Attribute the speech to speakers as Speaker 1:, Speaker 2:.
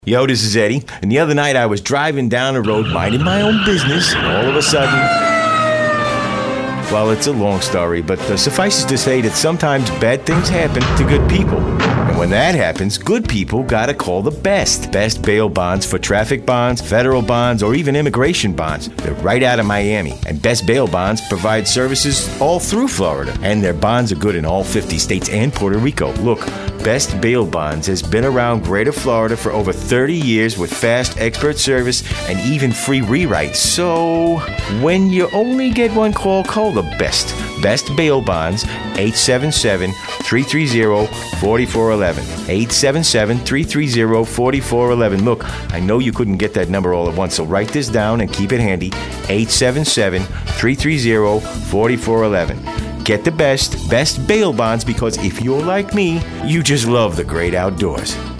Speaker 1: Yo, this is Eddie, and the other night I was driving down the road minding my own business, and all of a sudden, well, it's a long story, but suffices to say that sometimes bad things happen to good people. And when that happens, good people gotta call the best. Best bail bonds for traffic bonds, federal bonds, or even immigration bonds. They're right out of Miami. And Best Bail Bonds provide services all through Florida. And their bonds are good in all 50 states and Puerto Rico. Look, Best Bail Bonds has been around Greater Florida for over 30 years with fast expert service and even free rewrites. So, when you only get one call, call the best. Best Bail Bonds, 877-330-4411. 877-330-4411. Look, I know you couldn't get that number all at once, so write this down and keep it handy. 877-330-4411. Get the best bail bonds, because if you're like me, you just love the great outdoors.